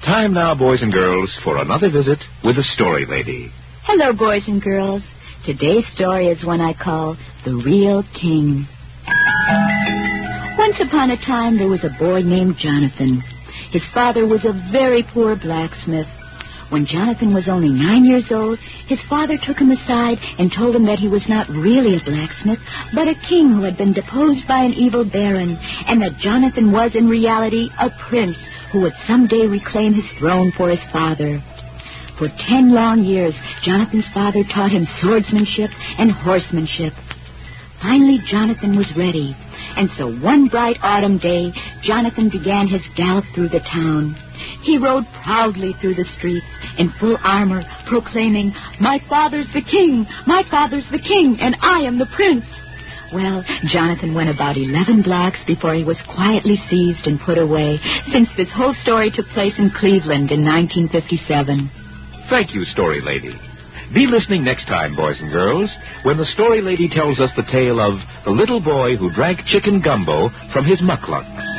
Time now, boys and girls, for another visit with the Story Lady. Hello, boys and girls. Today's story is one I call The Real King. Once upon a time, there was a boy named Jonathan. His father was a very poor blacksmith. When Jonathan was only 9 years old, his father took him aside and told him that he was not really a blacksmith, but a king who had been deposed by an evil baron, and that Jonathan was in reality a prince who would someday reclaim his throne for his father. For 10 long years, Jonathan's father taught him swordsmanship and horsemanship. Finally, Jonathan was ready, and so one bright autumn day, Jonathan began his gallop through the town. He rode proudly through the streets in full armor, proclaiming, "My father's the king, my father's the king, and I am the prince." Well, Jonathan went about 11 blocks before he was quietly seized and put away, since this whole story took place in Cleveland in 1957. Thank you, Story Lady. Be listening next time, boys and girls, when the Story Lady tells us the tale of the little boy who drank chicken gumbo from his mucklucks.